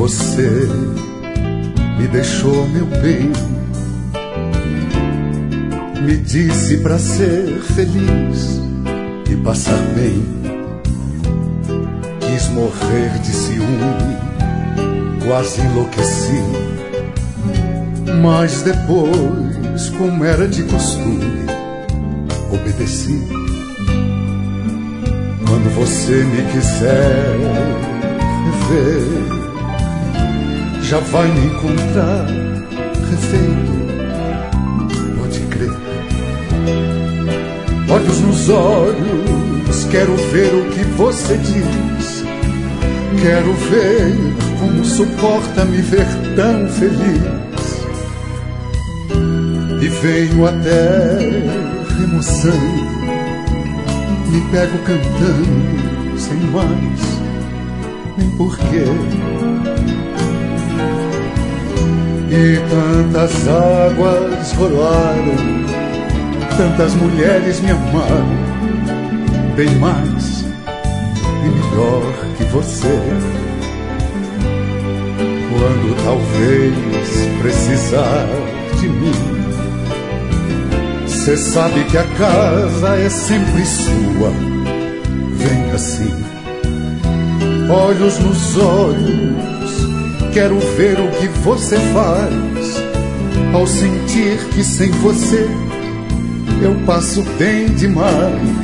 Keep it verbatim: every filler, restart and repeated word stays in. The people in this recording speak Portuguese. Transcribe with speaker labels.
Speaker 1: você me deixou, meu bem. Me disse pra ser feliz e passar bem. Quis morrer de ciúme, quase enlouqueci. Mas depois, como era de costume, obedeci. Quando você me quiser rever, já vai me encontrar refeito, pode crer. Olhos nos olhos, quero ver o que você diz. Quero ver como suporta me ver tão feliz. E venho até remoçando, me pego cantando sem mais nem porquê. E tantas águas rolaram, tantas mulheres me amaram, bem mais e melhor que você. Quando talvez precisar de mim, cê sabe que a casa é sempre sua. Vem assim, olhos nos olhos, quero ver o que você faz ao sentir que sem você eu passo bem demais.